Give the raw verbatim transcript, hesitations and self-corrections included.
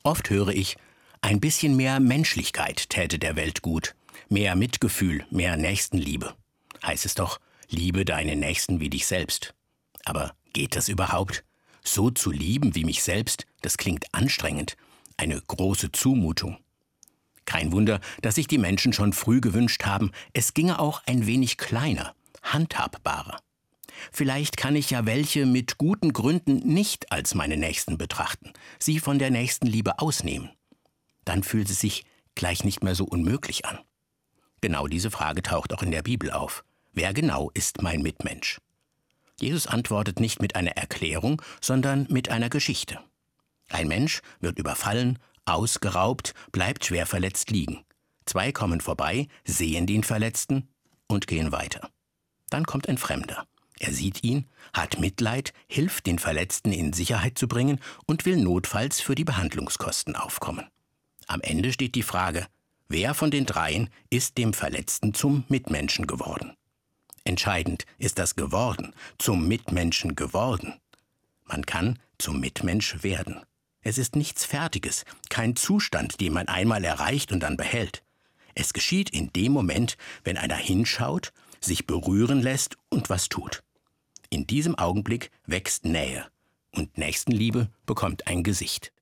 Oft höre ich, ein bisschen mehr Menschlichkeit täte der Welt gut, mehr Mitgefühl, mehr Nächstenliebe. Heißt es doch, liebe deinen Nächsten wie dich selbst. Aber geht das überhaupt? So zu lieben wie mich selbst, das klingt anstrengend, eine große Zumutung. Kein Wunder, dass sich die Menschen schon früh gewünscht haben, es ginge auch ein wenig kleiner, handhabbarer. Vielleicht kann ich ja welche mit guten Gründen nicht als meine Nächsten betrachten, sie von der Nächstenliebe ausnehmen. Dann fühlt es sich gleich nicht mehr so unmöglich an. Genau diese Frage taucht auch in der Bibel auf. Wer genau ist mein Mitmensch? Jesus antwortet nicht mit einer Erklärung, sondern mit einer Geschichte. Ein Mensch wird überfallen, ausgeraubt, bleibt schwer verletzt liegen. Zwei kommen vorbei, sehen den Verletzten und gehen weiter. Dann kommt ein Fremder. Er sieht ihn, hat Mitleid, hilft den Verletzten in Sicherheit zu bringen und will notfalls für die Behandlungskosten aufkommen. Am Ende steht die Frage, wer von den dreien ist dem Verletzten zum Mitmenschen geworden? Entscheidend ist das geworden, zum Mitmenschen geworden. Man kann zum Mitmensch werden. Es ist nichts Fertiges, kein Zustand, den man einmal erreicht und dann behält. Es geschieht in dem Moment, wenn einer hinschaut, sich berühren lässt und was tut. In diesem Augenblick wächst Nähe und Nächstenliebe bekommt ein Gesicht.